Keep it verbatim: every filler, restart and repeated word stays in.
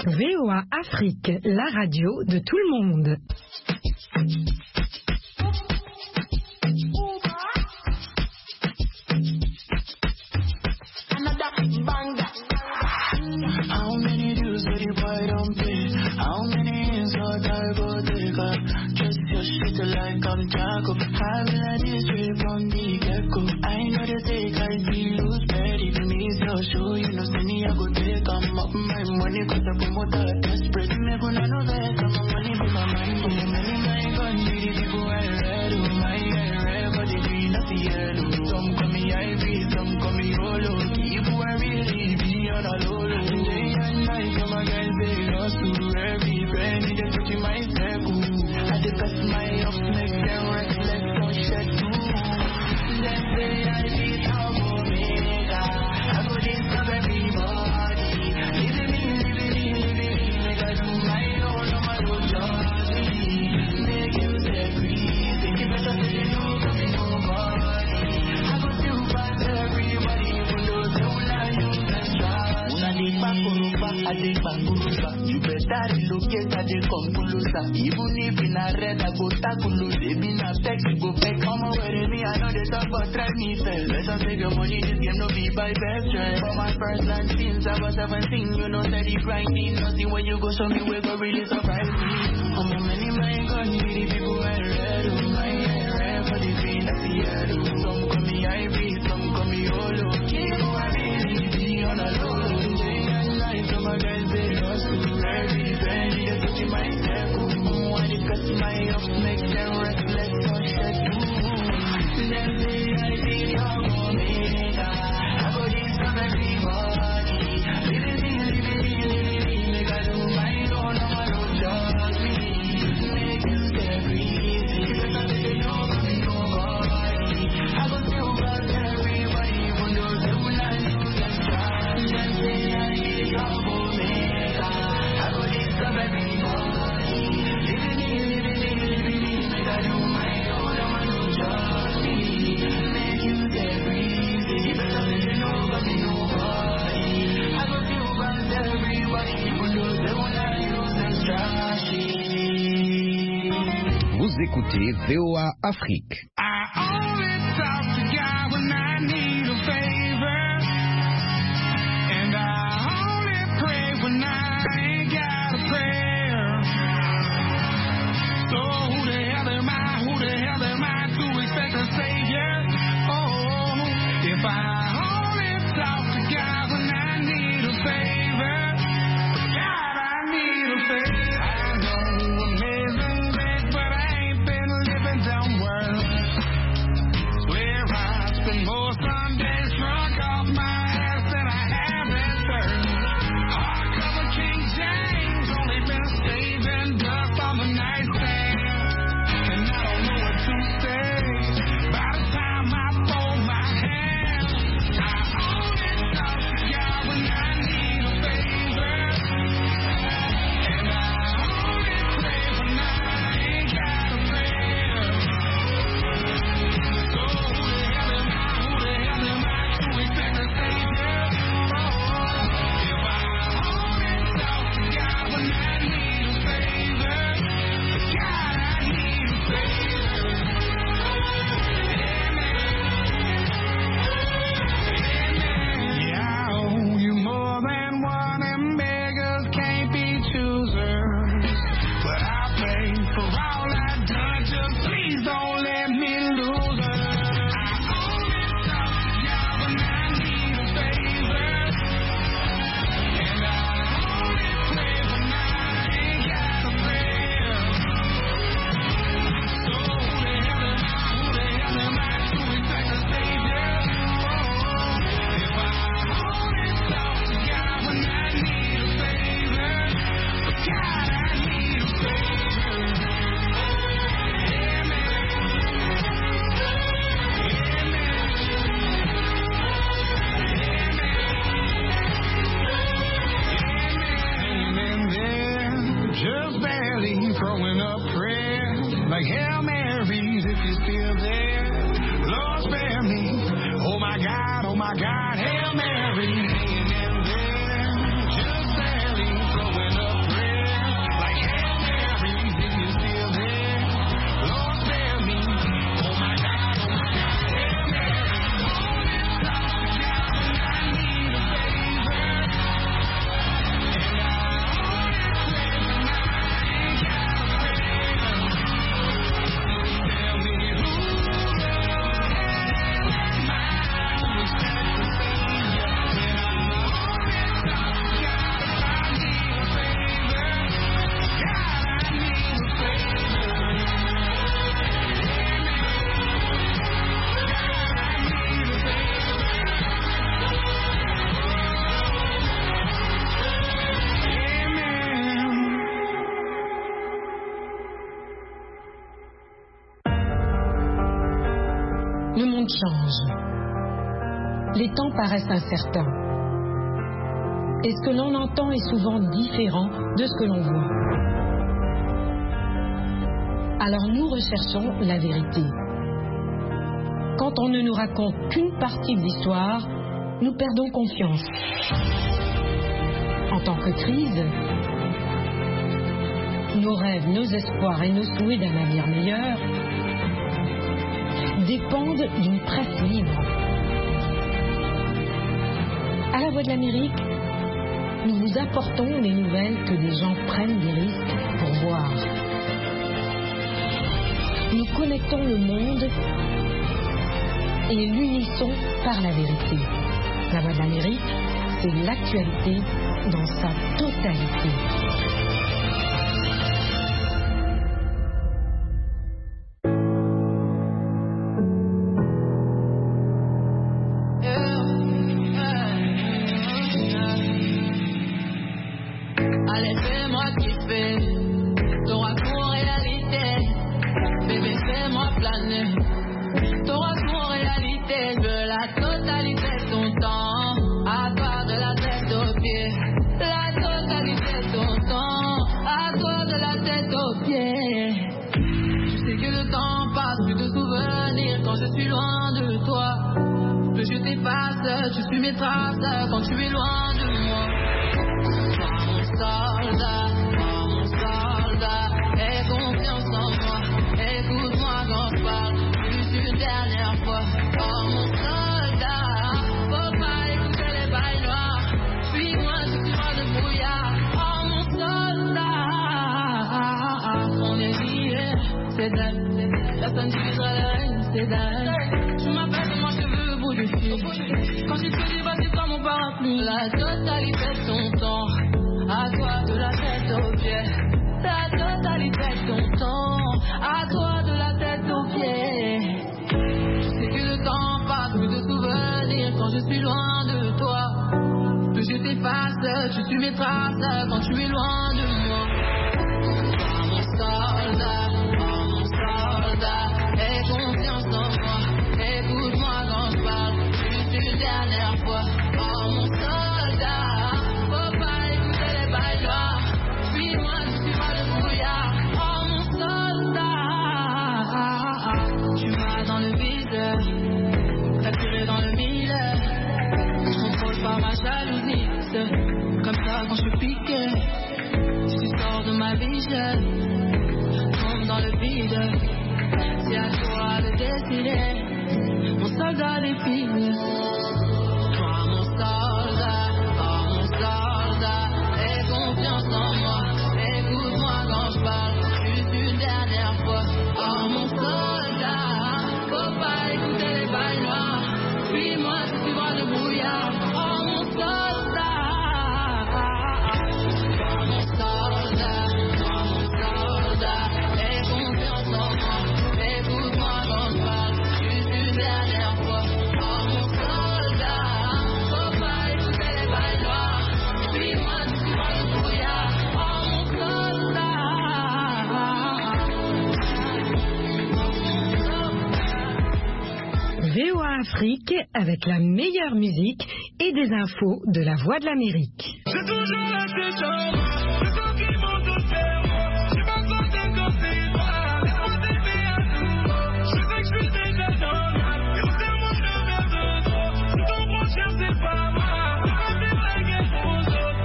V O A Afrique, la radio de tout le monde. How many dudes that the boy don't pay? How many insult I go take up? Just your shit like I'm Jaco. Having a district from the get-go. I know they take I be loose, but if you miss your show, you know, send me, I go take I'm up my money, cause I promote that desperate. Me gonna know that I'm a money, be my mind. But the money, my gun, be the people I read. Oh, my I read, but the green of the yellow. Some call me Ivy, some call me Rolo. People I really be on a low low. Day and night, come my guys, they hustle. Every penny, they put in my circle. I just cut my off, make them reckless, don't shed too. Let's say I beat out Omega. I go disturb everybody. Living me, living me, living me. Make I do my own, no my own jolly. Make you say breathe. Think you better say you know, cause me nobody. I go still pass everybody, even though they will not use that trust. When I dig back, I dig back, you better relocate, I dig come closer. Even if in a red, I go tackle. They been a text, you go back. Come over with me, I know they talk about try me first. Let's save your money, this game no be by best friend. For my first land since I was seventeen, you know that it's grinding. Nothing when you go show me, we go really surprise me. I'm a many, my gun, the people I read. Oh, my I read for the green of the yellow. Some call me Ivy, some call me Olo. People I really be on a low. Day and night, some my guys, they hustle. Every penny, they put in my circle. When it cuts my off, make them reckless, don't shed too. Let's say I did your Omega. I go disturb everybody. Living me, living me, living me. Make I do my own, no one don't judge me. Make you stay breezy. Because they know me nobody. I go still pass everybody, even though they will not use them trust. Let's say I did your Omega. I go disturb everybody. Living me, living me, living me. Make I do my own, no one don't judge me. Make you stay breezy. Because they know me nobody. I go still pass everybody, even though they will not use them trashy. Vous écoutez V O A Afrique. I only talk to God when I need a favor. And I only pray when I ain't got a prayer. So who the hell am I? Who the hell am I to expect a savior? Oh, if I only talk to God when I need a favor. God, I need a favor. I know amazing grace, but I ain't been living down world. Swear I spend more monde change. Les temps paraissent incertains. Et ce que l'on entend est souvent différent de ce que l'on voit. Alors nous recherchons la vérité. Quand on ne nous raconte qu'une partie de l'histoire, nous perdons confiance. En tant que crise, nos rêves, nos espoirs et nos souhaits d'un avenir meilleur dépendent d'une presse libre. À la Voix de l'Amérique, nous vous apportons les nouvelles que des gens prennent des risques pour voir. Nous connectons le monde et l'unissons par la vérité. La Voix de l'Amérique, c'est l'actualité dans sa totalité. Allez, fais-moi kiffer, t'auras ton réalité. Bébé, fais-moi planer, t'auras ton réalité. De la totalité de ton temps, à toi de la tête aux pieds. La totalité de ton temps, à toi de la tête aux pieds. Tu sais que le temps passe, plus de souvenirs quand je suis loin de toi. Que je t'efface, tu suis mes traces quand tu es loin de moi. Soldat, oh mon soldat, aie confiance en moi, écoute-moi quand je parle, juste une dernière fois. Oh mon soldat, faut pas écouter les bails noirs, suis-moi, je suis pas de brouillard. Oh mon soldat, on est liés, c'est dingue, personne ne divisera les règnes, c'est dingue. Tu m'appelles de moi cheveux au bout du fil, quand j'ai tout dit, vas-y dans mon parapluie. La totalité de ton temps, à toi de la tête aux pieds, la totalité de ton temps, à toi de la tête aux pieds. Tu sais que le temps passe, plus de souvenirs quand je suis loin de toi. Que je t'efface, tu suis mes traces quand tu es loin de moi. Oh mon soldat, oh mon soldat, aie confiance en moi, écoute-moi quand je parle, juste une dernière fois. Oh mon soldat, faut pas écouter les bails noirs, suis-moi, je suis pas de brouillard. Oh mon soldat, tu m'as dans le vide, capturé dans le mille, je contrôle pas ma jalousie, c'est comme ça quand je suis piqué, si tu sors de ma vie, je tombe dans le vide, c'est à toi de décider, mon soldat défile. Toi mon soldat, oh mon soldat, aie confiance en moi, écoute-moi quand je parle, juste une dernière fois. Oh mon soldat, faut pas écouter les bails noirs, suis-moi, je suis bras de brouillard. Oh mon soldat, oh mon soldat, oh mon soldat, aie confiance en moi, écoute-moi quand je parle, juste une dernière fois. Oh mon soldat, faut pas écouter les bails noirs, suis-moi, je suis bras de brouillard. Oh mon soldat. V O A Afrique avec la meilleure musique et des infos de la Voix de l'Amérique. J'ai toujours la tête en bas.